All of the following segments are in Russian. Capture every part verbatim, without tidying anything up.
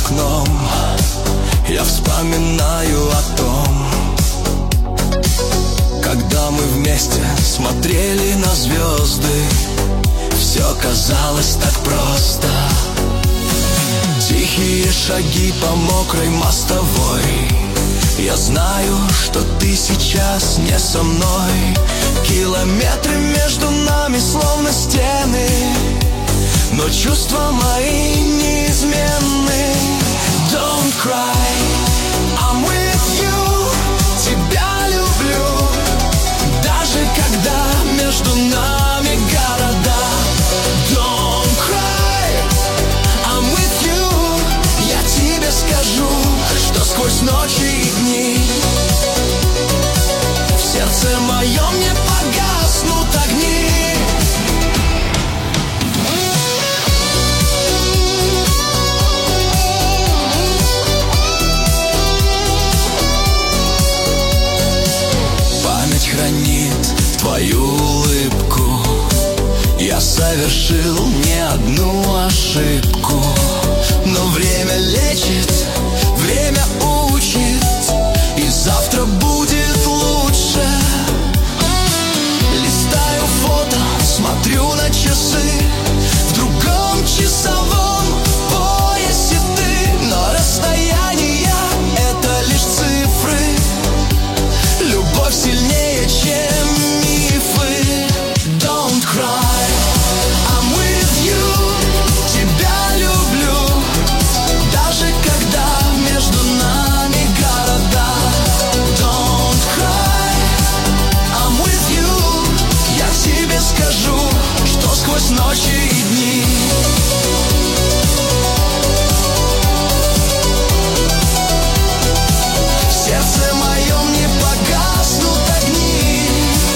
окном я вспоминаю о том, когда мы вместе смотрели на звезды. Все казалось так просто. Тихие шаги по мокрой мостовой. Я знаю, что ты сейчас не со мной. Километры между нами словно стены, но чувства мои неизменны. Don't cry, I'm with you. Тебя люблю, даже когда между нами города. Don't cry, I'm with you. Я тебе скажу, что сквозь ночи и дни в сердце моем не погаснут огни. Память хранит твою улыбку. Я совершил не одну ошибку, но время лечит, время учит, и завтра будет лучше. Листаю фото, смотрю на часы. В другом часовом поясе ты, но расстояние — это лишь цифры. Любовь сильнее, чем мифы. Don't cry, I'm with you. Тебя люблю, даже когда между нами города. Don't cry, I'm with you. Я тебе скажу, что сквозь ночи и дни в сердце моем не погаснут огни.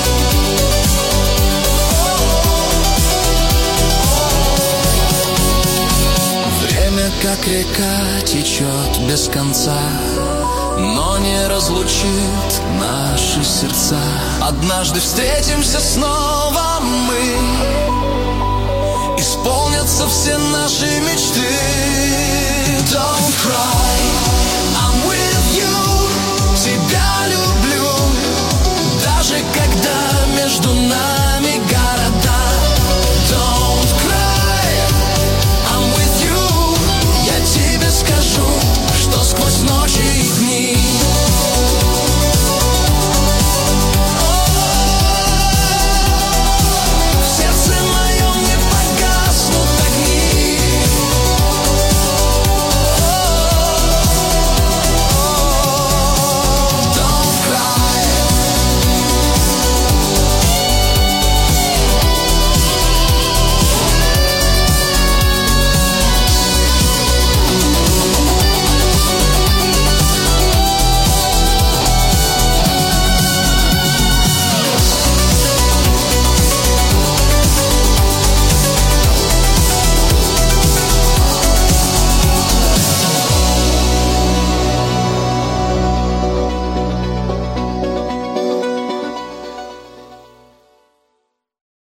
Время, как река, течет без конца, но не разлучит наши сердца. Однажды встретимся снова мы, исполнятся все наши мечты. Don't cry, I'm with you. Тебя люблю,